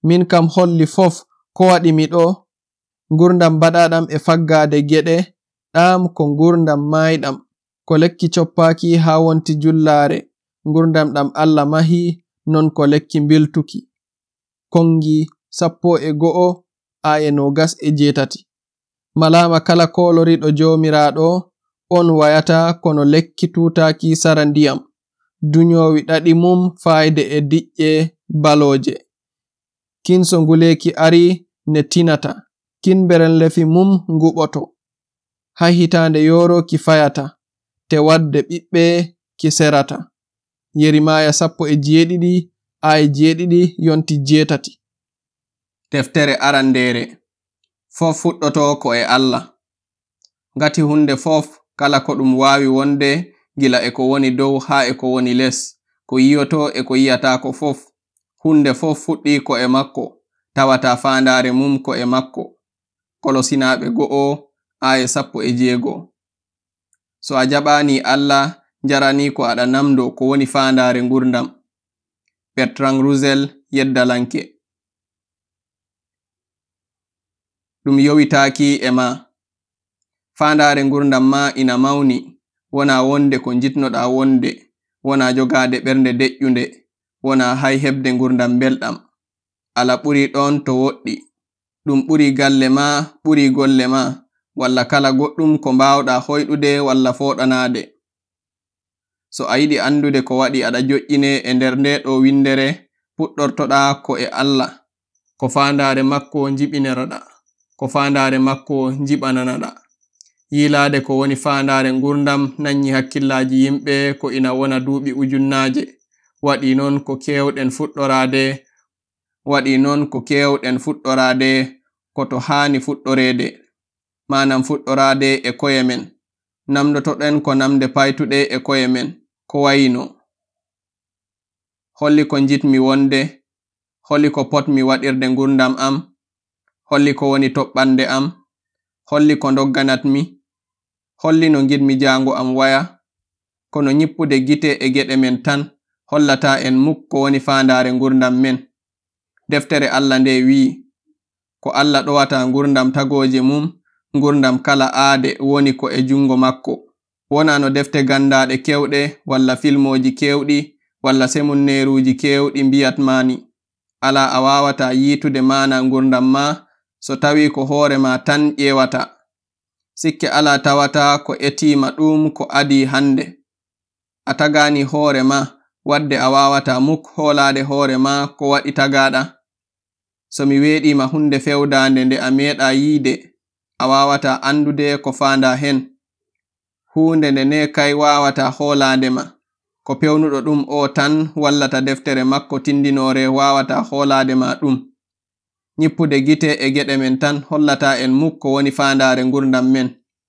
min kam holli fof ko waɗi mi ɗo. Gurdam baɗaɗam e faggade geɗe ɗam ko gurdam mayɗam, ko lekki coppaki ha wonti jullare. Gurdam ɗam Allah mahi non ko lekki biltuki. Kongi 11 aya 28. Malama kala koloriɗo jomiraɗo on wayata kono lekki tutaki sara ndiyam. Dunyowi ɗaɗi mum fayde e diƴƴe baloje. Kinso nguleki ari ne tinata, kinberen lefi mum nguɓoto. Ha hitande yoro ki fayata, te wadde ɓiɓɓe ki serata. Yerimaya 17 aya 7 yonti 8. Deftere arandere. Fof fuɗɗoto ko e Allah. Ngati hunde fof kala ko ɗum wawi wonde gila e ko woni dow ha e ko woni les, ko yiyoto e ko yiyatako fof, hunde fof fuɗɗi ko e makko, tawata fandare mum ko e makko. Kolosinaɓe 1 aya 16. So a jaɓani Allah, jarani ko aɗa namdo ko woni fandare gurdam. Bertrand Russell yeddalanke. Ɗum yowitaki e ma. Fandare gurdam ma ina mauni, wona wonde ko jitnoɗa wonde, wona jogade ɓernde deƴƴunde, wona hay hebde gurdam belɗam. Ala ɓuri ɗon to woɗɗi. Ɗum ɓuri galle ma, ɓuri golle ma, walla kala goɗɗum ko mbawɗa hoyɗude walla foɗanade. So a yiɗi andude ko waɗi aɗa joƴƴine e nder nde ɗo windere, puɗɗortoɗa ko e Allah, ko fandare makko jiɓineroɗa, ko fandare makko jiɓananaɗa. Yilade ko woni fandare gurdam nanyi hakkillaji yimɓe ko ina wona duuɓi ujunnaje. Waɗi non ko kewɗen fuɗɗorade ko to hani fuɗɗorede, manam fuɗɗorade e koye men. Namdotoɗen ko namde paytuɗe e koye men, ko wayino. Holli ko jitmi wonde, holli ko potmi waɗirde gurdam am, holli ko woni toɓɓande am, holli ko dogganatmi, holli no gidmi jango am waya. Kono nyippude gite e geɗe men tan hollata en muk ko woni fandare gurdam men. Deftere Allah nde wi'i, ko Allah ɗowata gurdam tagoje mum, gurdam kala aade woni ko e jungo makko. Wona no defte gandaɗe kewɗe walla filmoji kewɗi walla semunneruji kewɗi mbiyatmani. Ala a wawata yitude mana gurdam ma so tawi ko hoore ma tan ƴewata. Sikke ala tawata ko etima ɗum ko adi hande. A tagani hoore ma wadde a wawata muk holade hoore ma ko waɗi tagaɗa. So mi weɗima hunde fewdande nde a meɗa yiide, a wawata andude ko fanda hen. Hunde nde ne kai wawata holade ma. Ko pewnuɗo ɗum o tan wallata deftere makko tindinore wawata holade ma ɗum. Nyippude gite e geɗe men tan hollata en muk ko woni fandare gurdam men.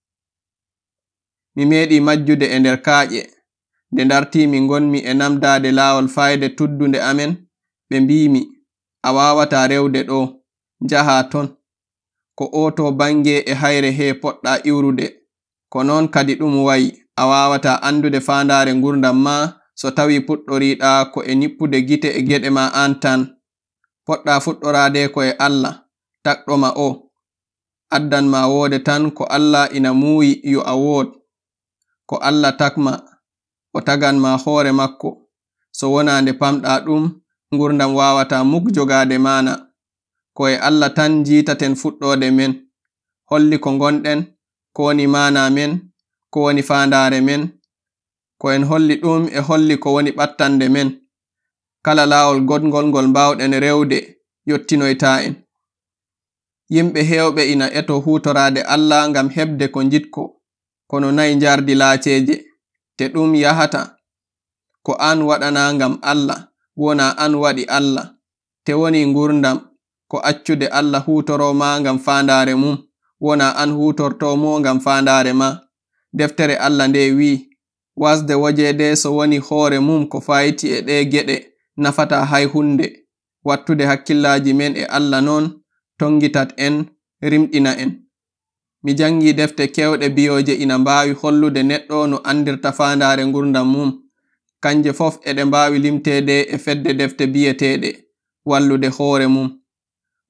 Mi meɗi majjude e nder kaaƴe. Nde dartimi gonmi e namdade lawol fayde tuddunde amen, ɓe mbimi, a wawata rewde ɗo, jaha ton. Ko oto bange e hayre he poɗɗa iwrude. Ko non kadi ɗum wayi, a wawata andude fandare gurdam ma so tawi puɗɗoriɗa ko e nyippude gite e geɗe ma an tan. Poɗɗa fuɗɗorade ko e Allah, takɗoma o. Addan ma wode tan ko Allah ina muuyi yo a wod. Ko Allah takma, o tagan ma hoore makko. So wona nde pamɗa ɗum, gurdam wawata muk jogade mana. Ko e Allah tan jitaten fuɗɗode men. Holli ko gonɗen, ko woni mana men, ko woni fandare men. Ko en holli ɗum e holli ko woni ɓattande men. Kala lawol godgol ngol mbawɗen rewde, yottinoyta en. Yimɓe hewɓe ina eto hutorade Allah ngam hebde ko jitko, kono nayi jardi laaceje, te ɗum yahata. Ko an waɗana ngam Allah, wona an waɗi Allah. Te woni gurdam, ko accude Allah hutoro ma ngam fandare mum, wona an hutortomo ngam fandare ma. Deftere Allah nde wi'i, wasde wojede so woni hoore mum ko fayti e ɗe geɗe nafata hay hunde. Wattude hakkillaji men e Allah non tongitat en, rimɗina en. Mi jangi defte kewɗe biyoje ina mbawi hollude neɗɗo no andirta fandare gurdam mum. Kanje fof eɗe mbawi limtede e fedde defte biyeteɗe wallude hoore mum.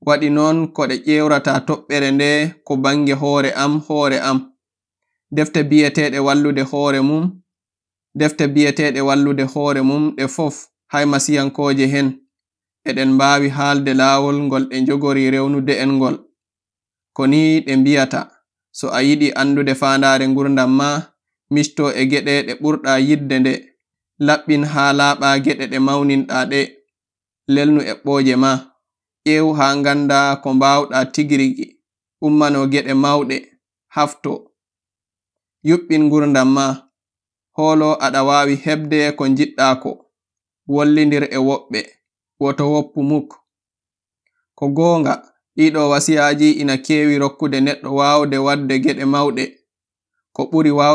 waɗi noon ko ɗe ƴewrata toɓɓere nde ko bange hoore am. Defte biyeteɗe wallude hoore mum ɗe fof hay masiyankoje hen eɗen mbawi haalde laawol ngol ɗe njogori rewnude en ngol. Ko ni ɗe mbiyata, so a yiɗi andude fandare ngurdam ma, misto e geɗe ɗe ɓurɗa yidde nde, laɓɓin ha laaɓa geɗe ɗe mauninɗa ɗe, lelnu eɓɓoje ma, ƴeew ha ganda ko mbawɗa tigirigi, ummano geɗe mauɗe, hafto, yuɓɓin ngurdam ma, holo aɗa wawi heɓde ko jiɗɗa ko, wollidir e woɓɓe, woto woppu muk. Ko gonga, ɗiɗo wasiyaji ina kewi rokkude neɗɗo wawde wadde geɗe mauɗe. Ko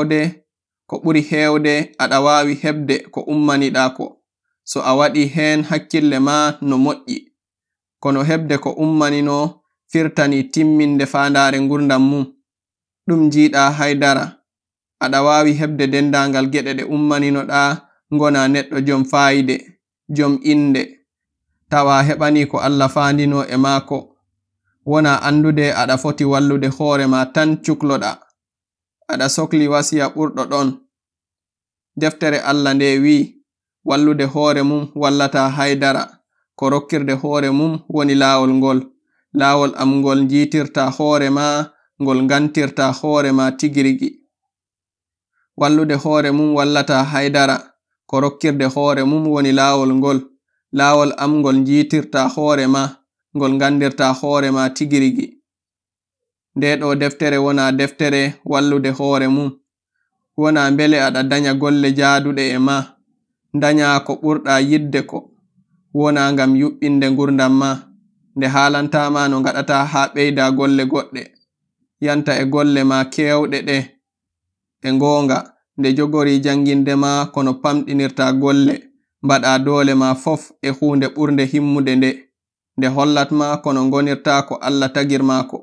ɓuri hewde aɗa wawi heɓde ko ummaniɗa ko, so a waɗi hen hakkille ma no moƴƴi. Kono heɓde ko ummanino firtani timminde fandare ngurdam mum. Ɗum jiiɗa haydara. Aɗa wawi heɓde dendagal geɗe ɗe ummaninoɗa ngona neɗɗo jom fayide, jom inde, tawa heɓani ko Allah fandino e maako. Wona andude aɗa foti wallude hoore ma tan cukloɗa. Aɗa sohli wasiya ɓurɗo ɗon. Deftere Allah nde wi, wallude hoore mum wallata haydara, ko rokkirde hoore mum woni laawol ngol. Laawol am ngol jiitirta hoore ma, ngol gantirta hoore ma tigirigi. Wallude hoore mum wallata haydara, ko rokkirde hoore mum woni laawol ngol. Laawol am ngol jiitirta hoore ma, ngol gandirta hoore ma tigirigi. Nde ɗo deftere wona deftere wallude hoore mum. Wona mbele aɗa danya golle jaaduɗe e ma, danya ko ɓurɗa yidde ko. Wona ngam yuɓɓinde ngurdam ma, nde haalantama no gaɗata ha ɓeyda golle goɗɗe, yanta e golle ma kewɗe ɗe. E gonga, nde jogori janginde ma kono pamɗinirta golle, mbaɗa dole ma fof e hunde ɓurnde himmude nde hollat ma kono gonirta ko Allah tagirma ko.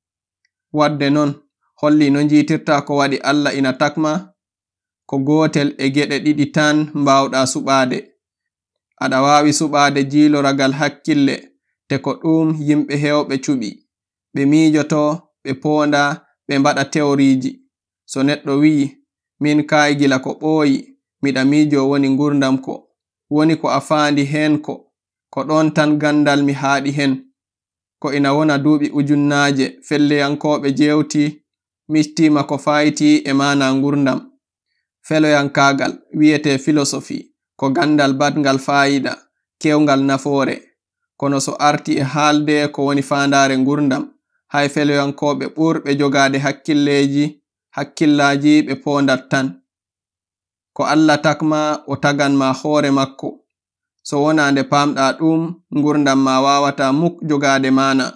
Wadde non, holli no jiitirta ko waɗi Allah ina takma, ko gotel e geɗe ɗiɗi tan mbawɗa suɓade. Aɗa wawi suɓade jiiloragal hakkille, te ko ɗum yimɓe hewɓe cuɓi, ɓe miijoto, ɓe ponda, ɓe mbaɗa teoriji. So neɗɗo wi'i, min kai gila ko ɓooyi, miɗa miijo woni ngurdam ko, woni ko a fandi hen ko ɗon tan gandal mi haɗi hen. Ko ina wona duuɓi ujunnaje felloyankoɓe jewti mistima ko fayti e mana ngurdam. Feloyankagal wiyete philosophy ko gandal badngal fayida, kewgal nafoore. Kono so arti e haalde ko woni fandare ngurdam, hay feloyankoɓe ɓurɓe jogade hakkillaji ɓe pondat tan. Ko Allah takma o taganma hoore makko. So wona nde pamɗa ɗum, ngurdam ma wawata muk jogade mana.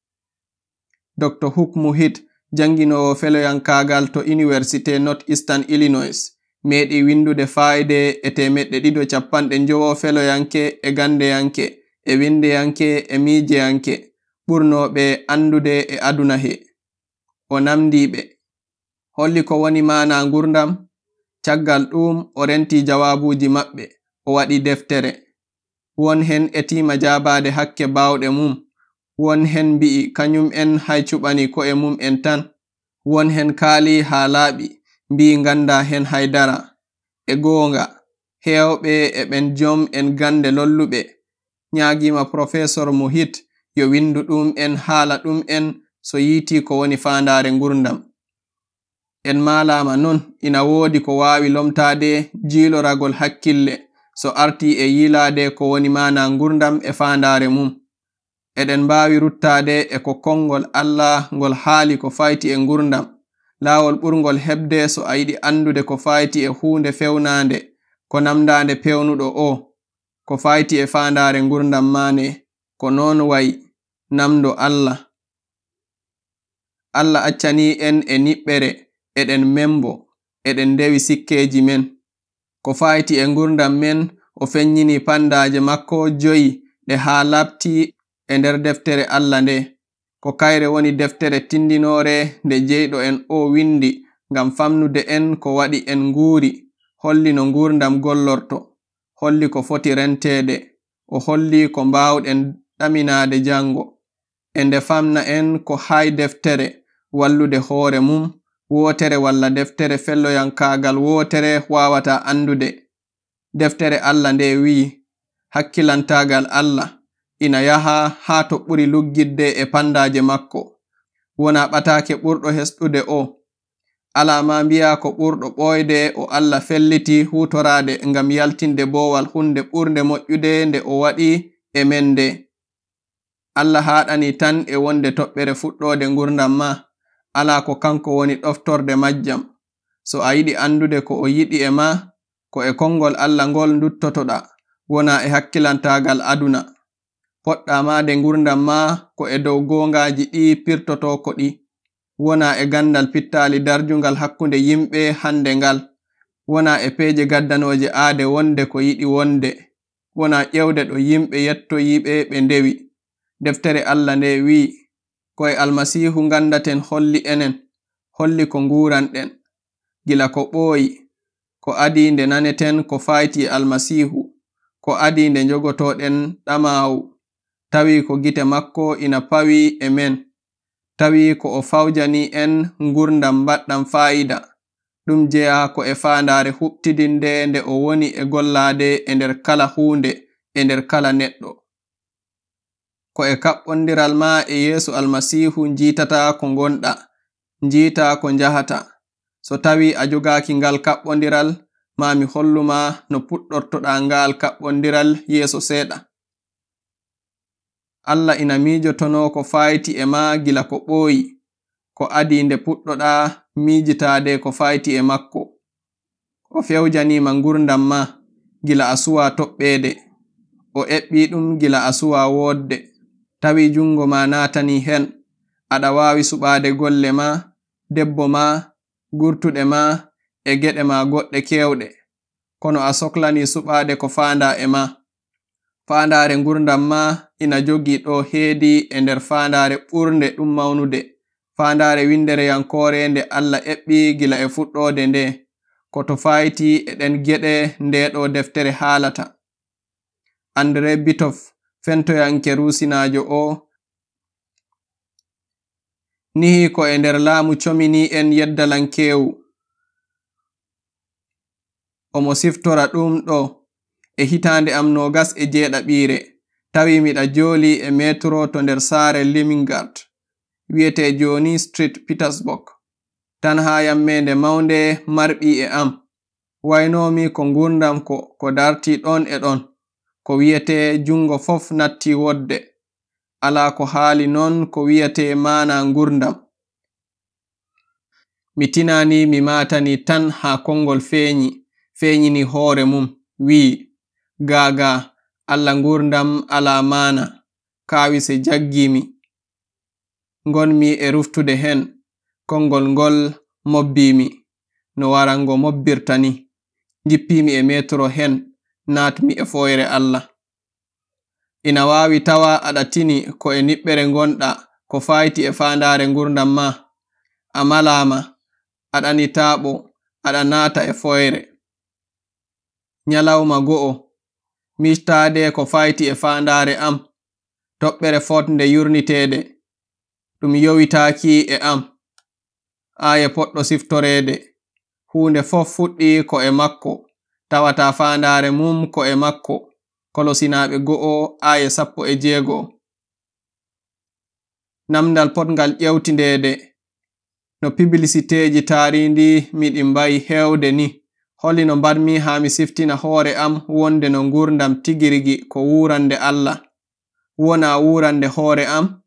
Dr. Huk Muhit, janginowo feloyankagal to University Northeastern Illinois, meɗi windude fayde e 250 feloyanke e gandeyanke e windeyanke e miijeyanke ɓurnoɓe andude e aduna he. O namdiɓe, holli ko woni mana ngurdam. Caggal ɗum o renti jawabuji maɓɓe, o waɗi deftere. Won hen etima jabade hakke bawɗe mum. Won hen mbi'i kanyum en hay cuɓani ko'e mum en tan. Won hen kaali ha laaɓi, mbi'i ganda hen haydara. E gonga, hewɓe e ɓen jom en gande lolluɓe nyagima Professor Muhit yo windu ɗum en haala ɗum en so yiti ko woni fandare ngurdam. En malama non ina wodi ko wawi lomtade jiloragol hakkille so arti e yilade ko woni mana ngurdam e fandare mum. Eɗen mbawi ruttade e ko kongol Allah ngol haali ko fayti e ngurdam. Laawol ɓurgol heɓde so a yiɗi andude ko fayti e hunde fewnande ko namdande pewnuɗo o, ko fayti e fandare ngurdam mane, ko non wayi. Namdo Allah. Allah accani en e niɓɓere, eɗen membo, eɗen dewi sikkeji men. Ko fayti e ngurdam men, o fenyini pandaje makko 5 ɗe ha labti e nder deftere Allah nde. Ko kayre woni deftere tindinore nde jeyɗo en o windi ngam famnude en ko waɗi en nguuri, holli no ngurdam gollorto, holli ko foti rentede, o holli ko mbawɗen ɗaminade jango. e nde famna en ko hay deftere wallude hoore mum wotere walla deftere felloyankagal wotere wawata andude. Deftere Allah nde wi hakkilantagal Allah ina yaha ha to ɓuri luggidde e pandaje makko. Wona ɓatake ɓurɗo hesɗude o. Alama mbiya ko ɓurɗo ɓoyde o Allah felliti hutorade ngam yaltinde bowal hunde ɓurde moƴƴude nde o waɗi e mende. Allah haɗani tan e wonde toɓɓere fuɗɗode ngurdam ma, ala ko kanko woni ɗoftorde majjam. So a yiɗi andude ko o yiɗi e ma, ko e kongol Allah ngol nduttotoɗa, wona e hakkilantagal aduna. Poɗɗa made ngurdam ma ko e dow gongaji ɗi pirtoto ko ɗi, wona e gandal pittali darjungal hakkunde yimɓe hande ngal, wona e peje gaddanoje aade wonde ko yiɗi wonde, wona ƴewde ɗo yimɓe yettoyiɓe ɓe ndewi. Deftere Allah nde wi ko e almasihu gandaten holli enen, holli ko nguranɗen, gila ko ɓooyi, ko adi nde naneten ko fayti e almasihu, ko adi nde jogotoɗen ɗamawu, tawi ko gite makko ina pawi e men, tawi ko o fawjani en ngurdam baɗɗam fayida, ɗum jeya ko e fandare huɓtidinde nde o woni e gollade e nder kala hunde e nder kala neɗɗo. Ko e kaɓɓondiral ma e Yesu almasihu njitata ko gonɗa, njita ko njahata. So tawi a jogaki ngal kaɓɓondiral, ma mi holluma no puɗɗortoɗa ngal kaɓɓondiral yeso seɗa. Allah ina mijotono ko fayti e ma gila ko ɓooyi, ko adi nde puɗɗoɗa mijitade ko fayti e makko. O fewjanima ngurdam ma gila a suwa toɓɓede, o eɓɓi ɗum gila a suwa wodde. Tawi jungo ma natani hen, aɗa wawi suɓade golle ma, debbo ma, gurtuɗe ma, e geɗe ma goɗɗe kewɗe, kono a soklani suɓade ko fanda e ma. Fandare ngurdam ma ina jogi ɗo heedi e nder fandare ɓurde ɗum maunude, fandare windere yankore nde Allah eɓɓi gila e fuɗɗode nde, ko to fayti e ɗen geɗe nde ɗo deftere haalata. Andre Bitof fentoyanke rusinajo o nihi ko e nder laamu comini en yeddalankewu. Omo siftora ɗum ɗo e hitande am 27 tawi miɗa joli e metro to nder sare Limingard wi'ete Joni Street, Petersburg, tan ha yammende maunde marɓi e am. Wainomi ko ngurdam ko darti ɗon e ɗon, ko wi'ete jungo fof natti wodde, ala ko haali non ko wi'ete mana ngurdam. Mi tinani mi matani tan ha kongol fenyini hoore mum wi gaga Allah ngurdam ala mana, kawise jaggimi, ngonmi e ruftude hen, kongol ngol mobbimi no warango mobbirtani, jippimi e metro hen, natmi e foyre Allah. Ina wawi tawa aɗa tini ko e niɓɓere gonɗa ko fayti e fandare ngurdam ma, a malama, aɗani taɓo, aɗa nata e foyre. Nyalawma go'o, mistade ko fayti e fandare am, toɓɓere fotnde yurnitede, ɗum yowitaki e am. Aya poɗɗo siftorede, hunde fof fuɗɗi ko e makko, tawata fandare mum ko e makko. Kolosinaɓe 1:16. Namdal potngal ƴewtindede. No publiciteji taarindi miɗi mbayi hewde ni, holli no mbarmi ha mi siftina hoore am wonde no ngurdam tigirigi ko wurande Allah, wona wurande hoore am.